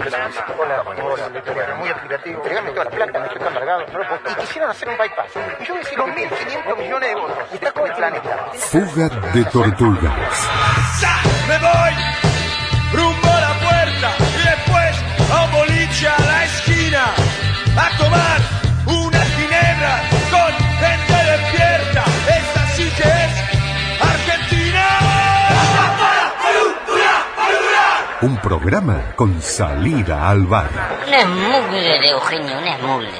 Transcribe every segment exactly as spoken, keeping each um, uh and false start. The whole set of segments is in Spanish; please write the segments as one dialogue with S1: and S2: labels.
S1: Hola, hola, muy explicativo. Tregame toda la plata, no estoy cargado. No lo puedo. Y quisieron hacer un bypass. Y yo decía, con mil quinientos millones de votos. Y está con el planeta.
S2: Fuga de tortugas.
S3: Me voy rumbo a la puerta y después a un boliche a la esquina a tomar una ginebra con gente despierta. Esta sí que es Argentina.
S2: Un programa con salida al bar.
S4: Un esmugler, Eugenio, un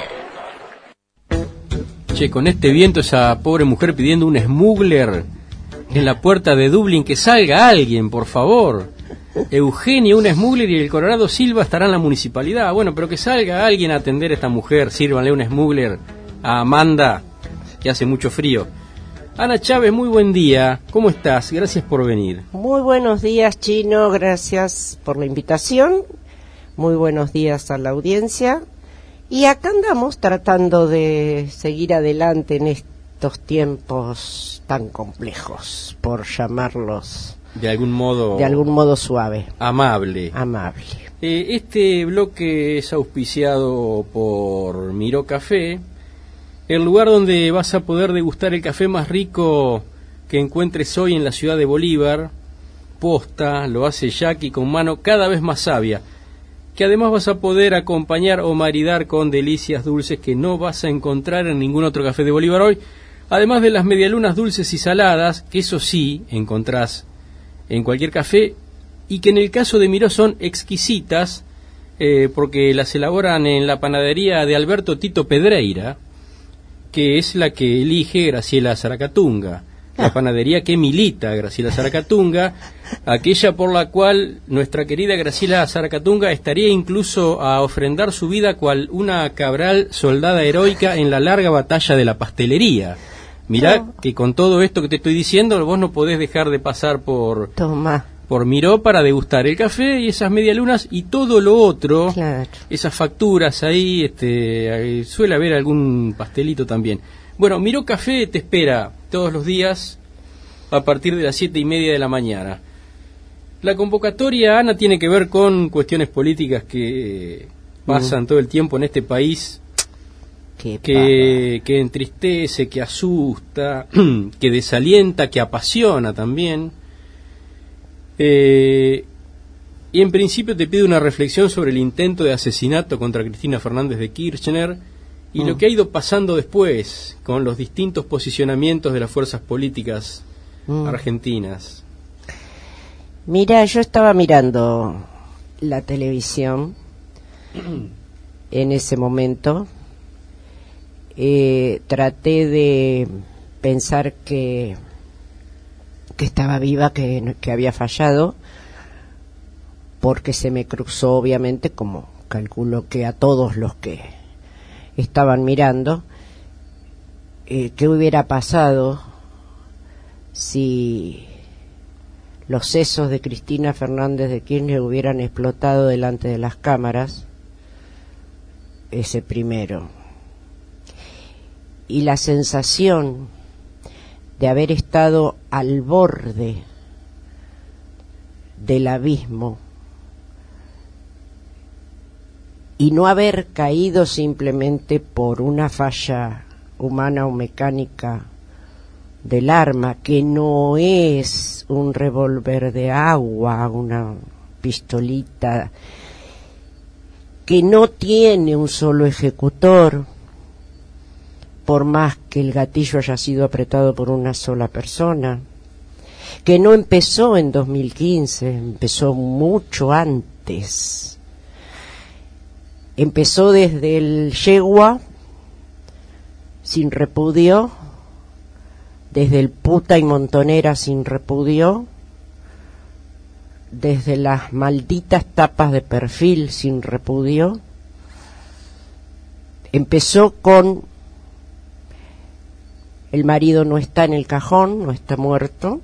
S4: esmugler.
S5: Che, con este viento, esa pobre mujer pidiendo un esmugler en la puerta de Dublín, que salga alguien, por favor. Eugenio, un esmugler, y el Colorado Silva estará en la municipalidad. Bueno, pero que salga alguien a atender a esta mujer, sírvanle un esmugler a Amanda, que hace mucho frío. Ana Chávez, muy buen día. ¿Cómo estás? Gracias por venir.
S6: Muy buenos días, Chino. Gracias por la invitación. Muy buenos días a la audiencia. Y acá andamos tratando de seguir adelante en estos tiempos tan complejos, por llamarlos
S5: De algún modo...
S6: de algún modo suave.
S5: Amable.
S6: Amable.
S5: Eh, este bloque es auspiciado por Miró Café, el lugar donde vas a poder degustar el café más rico que encuentres hoy en la ciudad de Bolívar. Posta, lo hace Jackie con mano cada vez más sabia, que además vas a poder acompañar o maridar con delicias dulces que no vas a encontrar en ningún otro café de Bolívar hoy, además de las medialunas dulces y saladas, que eso sí encontrás en cualquier café, y que en el caso de Miró son exquisitas, eh, porque las elaboran en la panadería de Alberto Tito Pedreira, que es la que elige Graciela Zaracatunga, la panadería que milita Graciela Zaracatunga, aquella por la cual nuestra querida Graciela Zaracatunga estaría incluso a ofrendar su vida cual una Cabral soldada heroica en la larga batalla de la pastelería. Mirá no. que con todo esto que te estoy diciendo, vos no podés dejar de pasar por...
S6: Toma.
S5: por Miró para degustar el café y esas medialunas y todo lo otro,
S6: Claro.
S5: esas facturas ahí, este, suele haber algún pastelito también. Bueno, Miró Café te espera todos los días a partir de las siete y media de la mañana. La convocatoria, Ana, tiene que ver con cuestiones políticas que pasan mm. todo el tiempo en este país,
S6: Qué
S5: que, que entristece, que asusta, que desalienta, que apasiona también. Eh, y en principio te pido una reflexión sobre el intento de asesinato contra Cristina Fernández de Kirchner y mm. lo que ha ido pasando después con los distintos posicionamientos de las fuerzas políticas mm. argentinas.
S6: Mira, yo estaba mirando la televisión en ese momento. Eh, traté de pensar que que estaba viva, que, que había fallado, porque se me cruzó, obviamente, como calculo que a todos los que estaban mirando, eh, qué hubiera pasado si los sesos de Cristina Fernández de Kirchner hubieran explotado delante de las cámaras, ese primero. Y la sensación de haber estado al borde del abismo y no haber caído simplemente por una falla humana o mecánica del arma, que no es un revólver de agua, una pistolita, que no tiene un solo ejecutor, por más que el gatillo haya sido apretado por una sola persona, que no empezó en dos mil quince, empezó mucho antes. Empezó desde el yegua, sin repudio, desde el puta y montonera, sin repudio, desde las malditas tapas de perfil, sin repudio. Empezó con el marido no está en el cajón, no está muerto,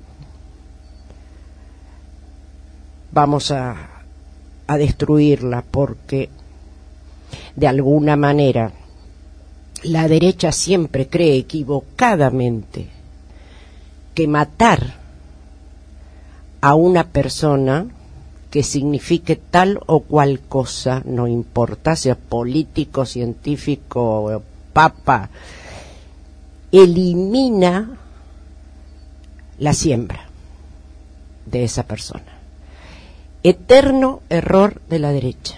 S6: vamos a, a destruirla, porque de alguna manera la derecha siempre cree equivocadamente que matar a una persona que signifique tal o cual cosa, no importa, sea político, científico, papa, elimina la siembra de esa persona. Eterno error de la derecha.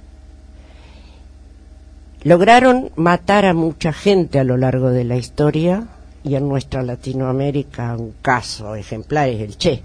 S6: Lograron matar a mucha gente a lo largo de la historia, y en nuestra Latinoamérica un caso ejemplar es el Che,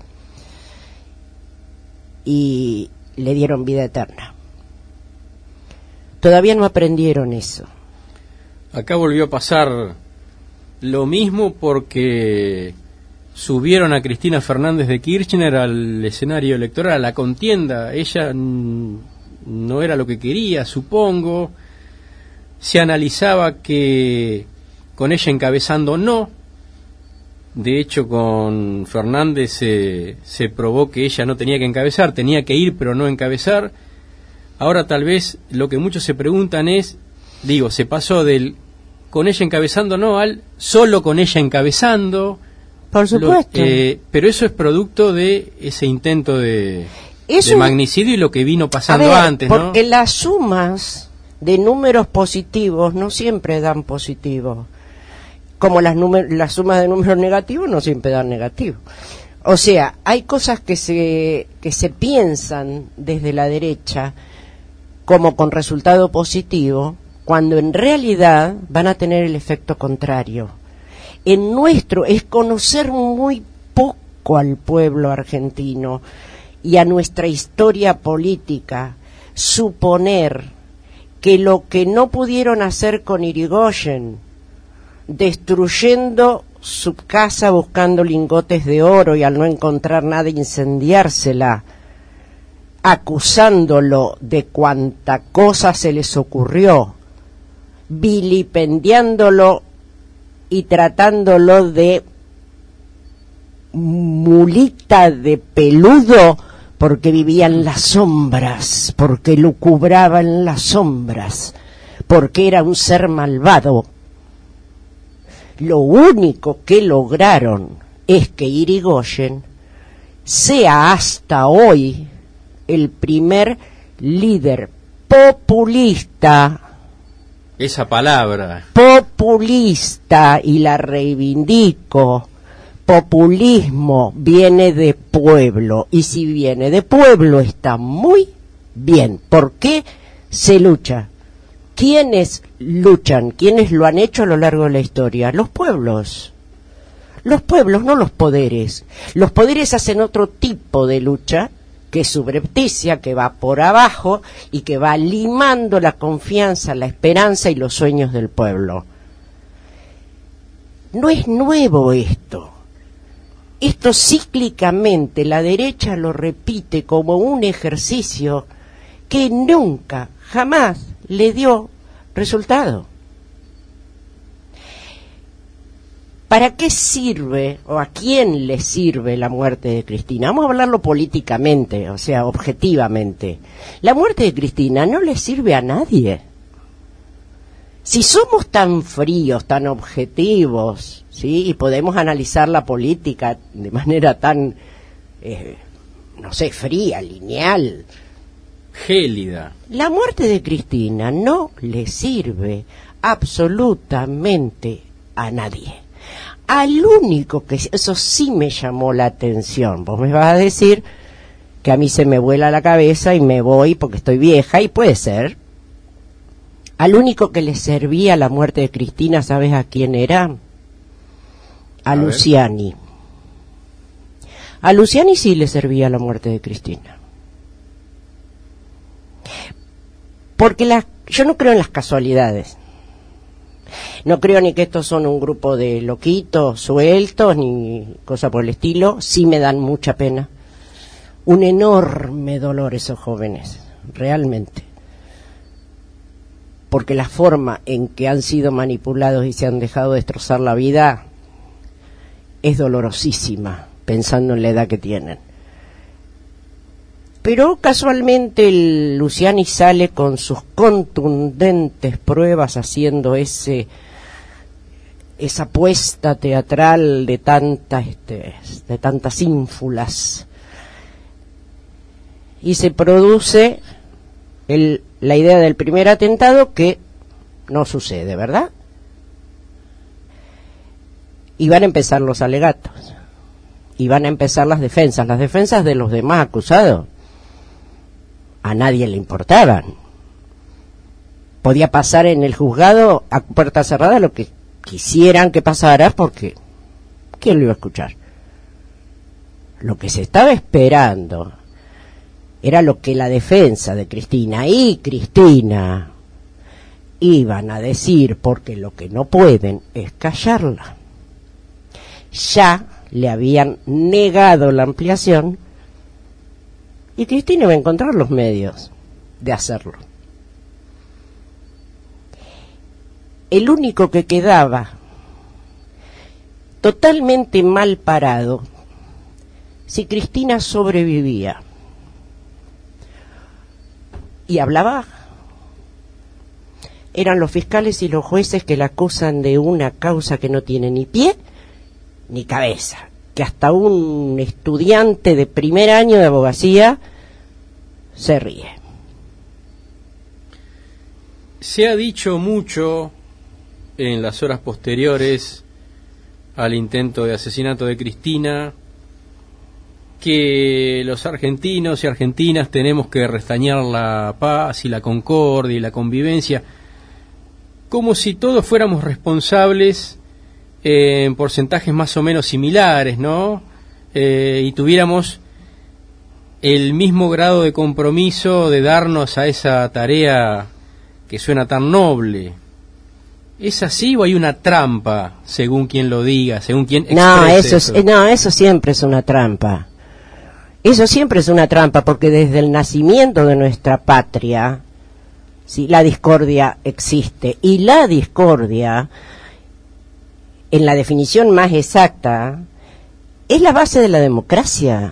S6: y le dieron vida eterna. Todavía no aprendieron eso.
S5: Acá volvió a pasar lo mismo porque subieron a Cristina Fernández de Kirchner al escenario electoral, a la contienda. Ella n- no era lo que quería, supongo. Se analizaba que con ella encabezando no. De hecho, con Fernández se, se probó que ella no tenía que encabezar, tenía que ir pero no encabezar. Ahora tal vez lo que muchos se preguntan es, digo, se pasó del con ella encabezando no al solo con ella encabezando.
S6: Por supuesto.
S5: Lo, eh, pero eso es producto de ese intento de,
S6: Eso,
S5: de magnicidio y lo que vino pasando
S6: a ver,
S5: antes, ¿no?
S6: porque las sumas de números positivos no siempre dan positivo, como las, númer- las sumas de números negativos no siempre dan negativo. O sea, hay cosas que se, que se piensan desde la derecha como con resultado positivo, cuando en realidad van a tener el efecto contrario. En nuestro es conocer muy poco al pueblo argentino y a nuestra historia política, suponer que lo que no pudieron hacer con Irigoyen, destruyendo su casa buscando lingotes de oro y al no encontrar nada incendiársela, acusándolo de cuanta cosa se les ocurrió, vilipendiándolo y tratándolo de mulita de peludo porque vivía en las sombras, porque lucubraba en las sombras, porque era un ser malvado. Lo único que lograron es que Irigoyen sea hasta hoy el primer líder populista,
S5: Esa palabra.
S6: populista, y la reivindico. Populismo viene de pueblo, y si viene de pueblo está muy bien. ¿Por qué se lucha? ¿Quiénes luchan? ¿Quiénes lo han hecho a lo largo de la historia? Los pueblos. Los pueblos, no los poderes. Los poderes hacen otro tipo de lucha, que es subrepticia, que va por abajo y que va limando la confianza, la esperanza y los sueños del pueblo. No es nuevo esto. Esto cíclicamente la derecha lo repite como un ejercicio que nunca, jamás le dio resultado. ¿Para qué sirve o a quién le sirve la muerte de Cristina? Vamos a hablarlo políticamente, o sea, objetivamente. La muerte de Cristina no le sirve a nadie. Si somos tan fríos, tan objetivos, ¿sí? Y podemos analizar la política de manera tan, eh, no sé, fría, lineal.
S5: Gélida.
S6: La muerte de Cristina no le sirve absolutamente a nadie. Al único que, eso sí me llamó la atención, vos me vas a decir que a mí se me vuela la cabeza y me voy porque estoy vieja, y puede ser. Al único que le servía la muerte de Cristina, ¿sabes a quién era? A,
S5: A
S6: Luciani. A Luciani sí le servía la muerte de Cristina. Porque la, yo no creo en las casualidades. No creo ni que estos son un grupo de loquitos sueltos, ni cosa por el estilo. Sí me dan mucha pena. Un enorme dolor esos jóvenes, realmente. Porque la forma en que han sido manipulados y se han dejado destrozar la vida es dolorosísima, pensando en la edad que tienen. Pero casualmente el Luciani sale con sus contundentes pruebas haciendo ese esa apuesta teatral de tantas este, de tantas ínfulas. y se produce el, la idea del primer atentado, que no sucede, ¿verdad? Y van a empezar los alegatos, y van a empezar las defensas, las defensas de los demás acusados. A nadie le importaban. Podía pasar en el juzgado a puerta cerrada lo que quisieran que pasara, porque ¿quién lo iba a escuchar? Lo que se estaba esperando era lo que la defensa de Cristina y Cristina iban a decir, porque lo que no pueden es callarla. Ya le habían negado la ampliación y Cristina iba a encontrar los medios de hacerlo. El único que quedaba totalmente mal parado, si Cristina sobrevivía y hablaba, eran los fiscales y los jueces que la acusan de una causa que no tiene ni pie ni cabeza, que hasta un estudiante de primer año de abogacía se ríe.
S5: Se ha dicho mucho en las horas posteriores al intento de asesinato de Cristina que los argentinos y argentinas tenemos que restañar la paz y la concordia y la convivencia, como si todos fuéramos responsables en porcentajes más o menos similares, ¿no? Eh, y tuviéramos el mismo grado de compromiso de darnos a esa tarea que suena tan noble. ¿Es así o hay una trampa, según quien lo diga, según quien exprese
S6: no, eso?
S5: eso?
S6: Es, no, eso siempre es una trampa. Eso siempre es una trampa, porque desde el nacimiento de nuestra patria, sí, la discordia existe. Y la discordia, en la definición más exacta, es la base de la democracia.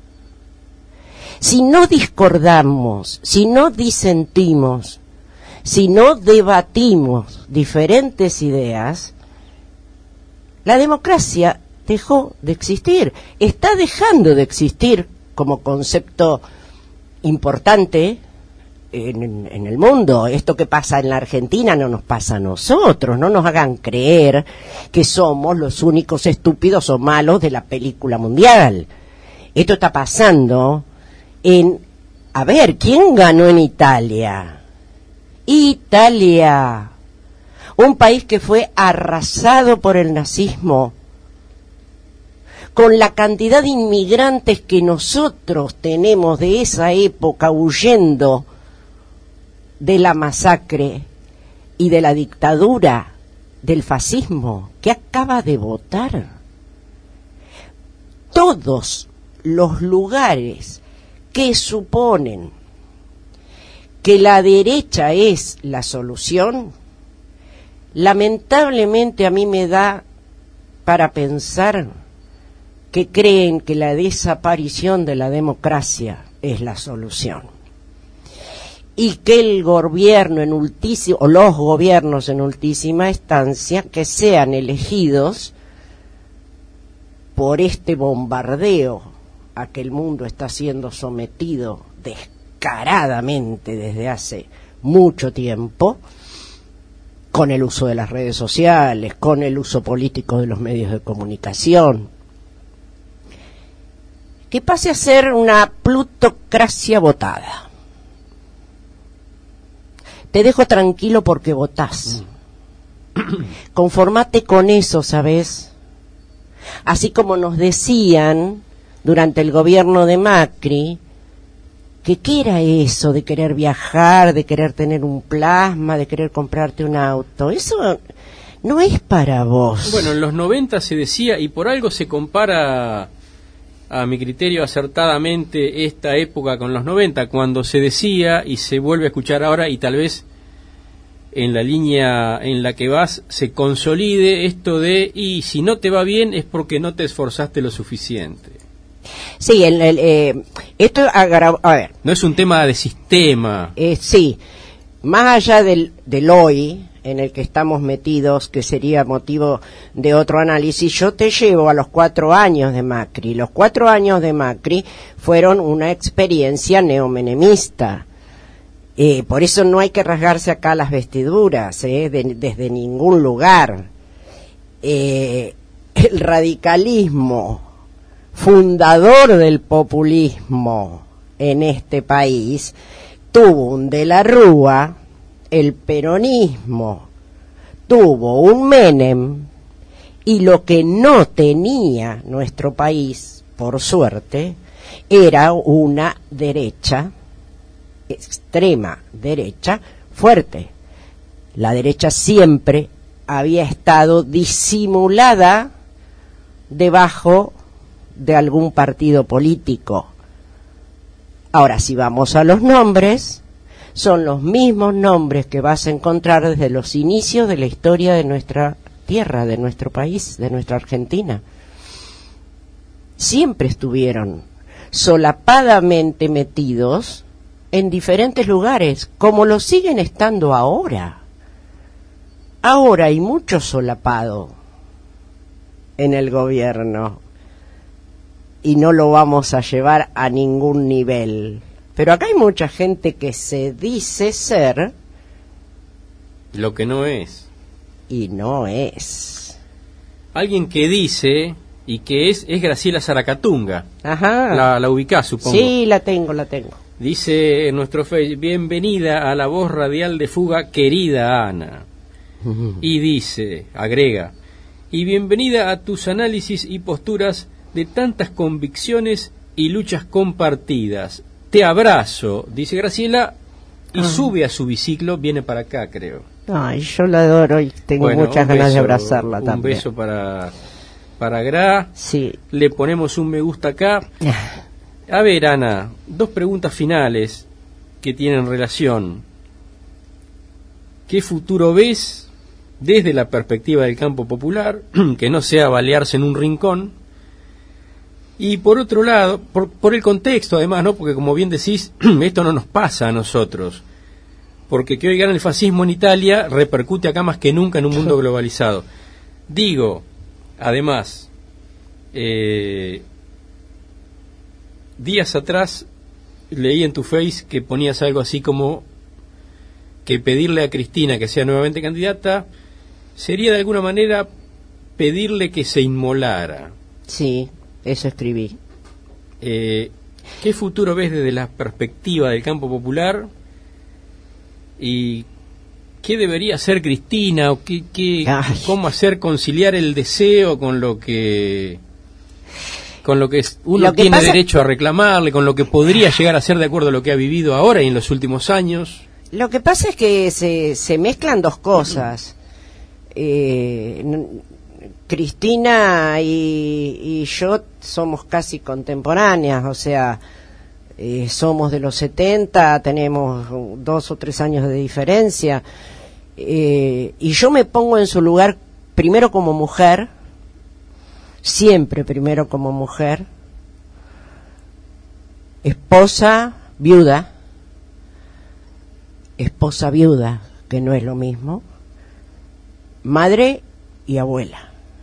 S6: Si no discordamos, si no disentimos, si no debatimos diferentes ideas, la democracia dejó de existir, está dejando de existir como concepto importante en, en el mundo. Esto que pasa en la Argentina no nos pasa a nosotros, no nos hagan creer que somos los únicos estúpidos o malos de la película mundial. Esto está pasando en, a ver, ¿quién ganó en Italia? Italia, un país que fue arrasado por el nazismo, con la cantidad de inmigrantes que nosotros tenemos de esa época huyendo de la masacre y de la dictadura del fascismo, que acaba de votar. Todos los lugares que suponen que la derecha es la solución, lamentablemente a mí me da para pensar que creen que la desaparición de la democracia es la solución, y que el gobierno en ultísima, o los gobiernos en ultísima instancia, que sean elegidos por este bombardeo a que el mundo está siendo sometido descaradamente desde hace mucho tiempo, con el uso de las redes sociales, con el uso político de los medios de comunicación, que pase a ser una plutocracia votada. Te dejo tranquilo porque votás. Conformate con eso, ¿sabes? Así como nos decían durante el gobierno de Macri, que qué era eso de querer viajar, de querer tener un plasma, de querer comprarte un auto. Eso no es para vos.
S5: Bueno, en los noventa se decía, y por algo se compara, a mi criterio acertadamente, esta época con los noventa, cuando se decía, y se vuelve a escuchar ahora, y tal vez en la línea en la que vas se consolide esto de, y si no te va bien es porque no te esforzaste lo suficiente.
S6: Sí, el, el, eh, esto, agra- a ver.
S5: No es un tema de sistema.
S6: Eh, sí, más allá del, del hoy, en el que estamos metidos, que sería motivo de otro análisis, yo te llevo a los cuatro años de Macri. Los cuatro años de Macri fueron una experiencia neomenemista. Eh, por eso no hay que rasgarse acá las vestiduras, eh, de, desde ningún lugar. Eh, el radicalismo, fundador del populismo en este país, tuvo un De la Rúa, el peronismo tuvo un Menem, y lo que no tenía nuestro país, por suerte, era una derecha, extrema derecha, fuerte. La derecha siempre había estado disimulada debajo de algún partido político. Ahora, si vamos a los nombres, son los mismos nombres que vas a encontrar desde los inicios de la historia de nuestra tierra, de nuestro país, de nuestra Argentina. Siempre estuvieron solapadamente metidos en diferentes lugares, como lo siguen estando ahora. Ahora hay mucho solapado en el gobierno y no lo vamos a llevar a ningún nivel. Pero acá hay mucha gente que se dice ser
S5: lo que no es.
S6: Y no es.
S5: Alguien que dice y que es es Graciela Zaracatunga.
S6: Ajá.
S5: La, la ubicás, supongo.
S6: Sí, la tengo, la tengo.
S5: Dice en nuestro Facebook: bienvenida a la voz radial de Fuga, querida Ana. Uh-huh. Y dice, agrega, y bienvenida a tus análisis y posturas de tantas convicciones y luchas compartidas. Te abrazo, dice Graciela, y ah. sube a su biciclo, viene para acá, creo.
S6: Ay, yo la adoro y tengo bueno, muchas ganas beso, de abrazarla
S5: un
S6: también.
S5: Un beso para, para Gra.
S6: Sí.
S5: Le ponemos un me gusta acá. A ver, Ana, dos preguntas finales que tienen relación. ¿Qué futuro ves desde la perspectiva del campo popular, que no sea balearse en un rincón? Y por otro lado, por, por el contexto además, ¿no? Porque como bien decís, esto no nos pasa a nosotros. Porque que hoy gana el fascismo en Italia repercute acá más que nunca en un mundo globalizado. Digo, además, eh, días atrás leí en tu Face que ponías algo así como que pedirle a Cristina que sea nuevamente candidata sería de alguna manera pedirle que se inmolara.
S6: Sí. Eso escribí.
S5: Eh, ¿Qué futuro ves desde la perspectiva del campo popular? ¿Y qué debería hacer Cristina? ¿O qué, qué, cómo hacer conciliar el deseo con lo que con lo que uno lo que tiene pasa... derecho a reclamarle, con lo que podría llegar a ser de acuerdo a lo que ha vivido ahora y en los últimos años?
S6: Lo que pasa es que se, se mezclan dos cosas. Eh, Cristina y, y yo somos casi contemporáneas, o sea, eh, somos de los setenta, tenemos dos o tres años de diferencia, eh, y yo me pongo en su lugar primero como mujer, siempre primero como mujer, esposa viuda, esposa viuda, que no es lo mismo, madre y abuela.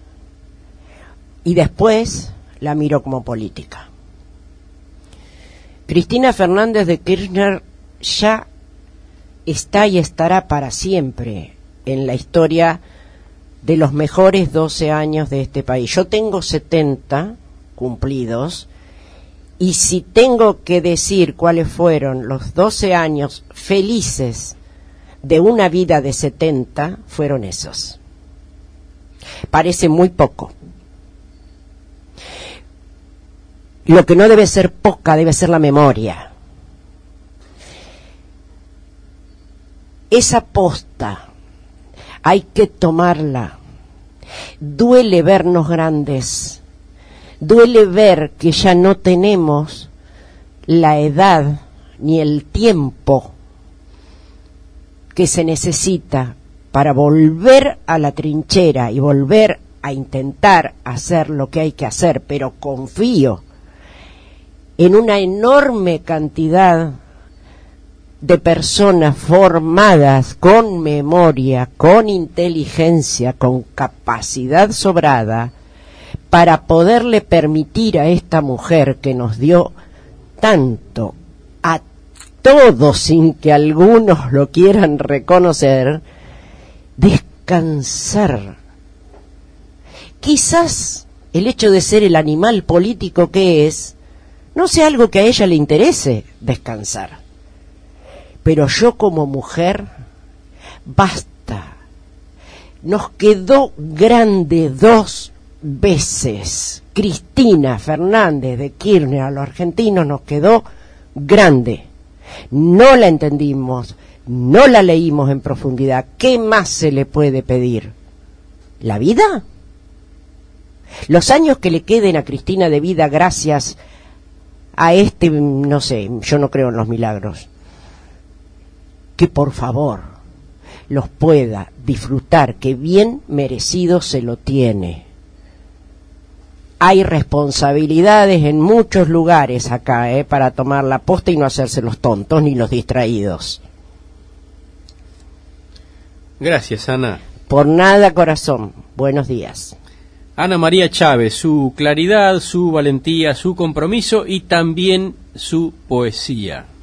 S6: Y después la miro como política. Cristina Fernández de Kirchner ya está y estará para siempre en la historia de los mejores doce años de este país. Yo tengo setenta cumplidos, y si tengo que decir cuáles fueron los doce años felices de una vida de setenta, fueron esos. Parece muy poco. Lo que no debe ser poca debe ser la memoria. Esa posta hay que tomarla. Duele vernos grandes. Duele ver que ya no tenemos la edad ni el tiempo que se necesita para volver a la trinchera y volver a intentar hacer lo que hay que hacer, pero confío en una enorme cantidad de personas formadas con memoria, con inteligencia, con capacidad sobrada, para poderle permitir a esta mujer que nos dio tanto a todos sin que algunos lo quieran reconocer, descansar. Quizás el hecho de ser el animal político que es, no sea algo que a ella le interese descansar. Pero yo como mujer, basta. Nos quedó grande dos veces. Cristina Fernández de Kirchner a los argentinos nos quedó grande. No la entendimos, no la leímos en profundidad. ¿Qué más se le puede pedir? ¿La vida? Los años que le queden a Cristina de vida gracias a este, no sé, yo no creo en los milagros, que por favor los pueda disfrutar, que bien merecido se lo tiene. Hay responsabilidades en muchos lugares acá, ¿eh? Para tomar la posta y no hacerse los tontos ni los distraídos.
S5: Gracias, Ana.
S6: Por nada, corazón. Buenos días.
S5: Ana María Chávez, su claridad, su valentía, su compromiso y también su poesía.